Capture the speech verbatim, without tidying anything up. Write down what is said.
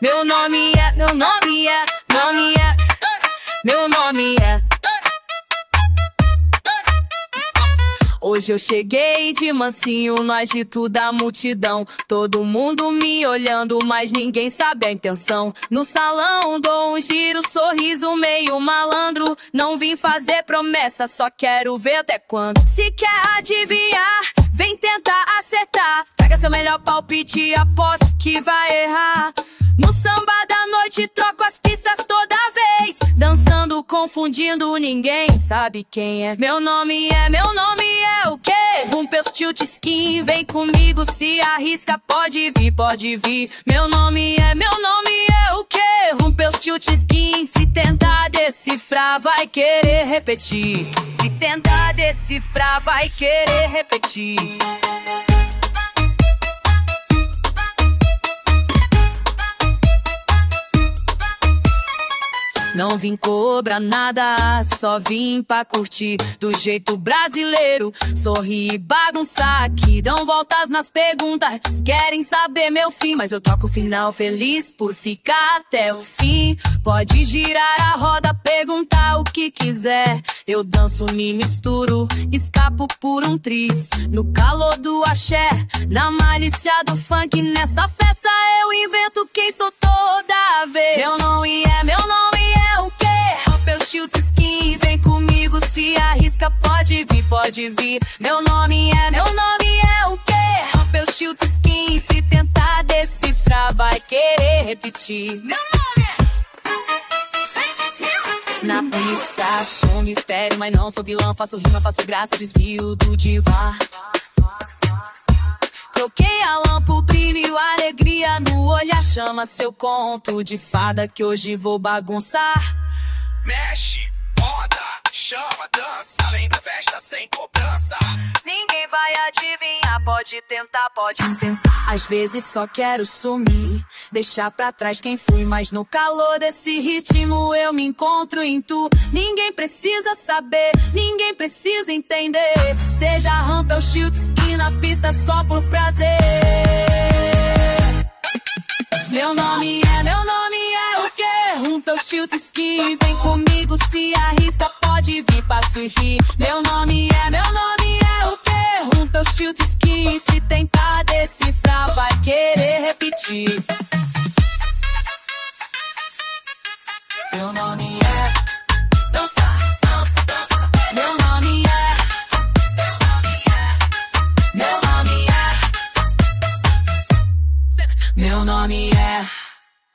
Meu nome é, meu nome é, nome é, meu nome é. Hoje eu cheguei de mansinho no agito da multidão. Todo mundo me olhando, mas ninguém sabe a intenção. No salão dou um giro, sorriso meio malandro. Não vim fazer promessa, só quero ver até quando. Se quer adivinhar, vem tentar acertar. Pega seu melhor palpite, aposto que vai errar. No samba da noite troco as pistas toda vez. Dançando, confundindo, ninguém sabe quem é. Meu nome é, meu nome é o quê? Rumpeus tilt skin, vem comigo, se arrisca, pode vir, pode vir. Meu nome é, meu nome é o quê? Rumpeus tilt skin, se tentar decifrar, vai querer repetir. Se tentar decifrar, vai querer repetir. Não vim cobrar nada, só vim pra curtir do jeito brasileiro. Sorrir e bagunçar aqui, dão voltas nas perguntas. Querem saber meu fim, mas eu toco o final feliz por ficar até o fim. Pode girar a roda, perguntar o que quiser. Eu danço, me misturo, escapo por um triz. No calor do axé, na malícia do funk. Nessa festa eu invento quem sou toda vez. Meu nome é, meu nome é o quê? Rumpeus tilt skin, vem comigo, se arrisca, pode vir, pode vir. Meu nome é, meu nome é o quê? Rumpeus tilt skin, se tentar decifrar, vai querer repetir. Meu nome é... Na pista sou mistério, mas não sou vilão. Faço rima, faço graça, desvio do divã. Troquei a lã por brilho, alegria no olhar. Chama seu conto de fada que hoje vou bagunçar. Mexe, moda, chama, dança. Vem pra festa sem cobrança. Ninguém vai adivinhar, pode tentar, pode tentar. Às vezes só quero sumir, deixar pra trás quem fui. Mas no calor desse ritmo eu me encontro em tu. Ninguém precisa saber, ninguém precisa entender. Seja rampa ou tilt skin na pista só por prazer. Meu nome é, meu nome é o quê? Rumpeus tilt skin, vem comigo, se arrisca, pode vir, passo e rir. Meu nome é, meu nome é o quê? Rumpeus tilt skin, se tentar decifrar, vai querer repetir. Meu nome é dança, dança, dança. Meu nome é, meu nome é, meu nome é, meu nome é.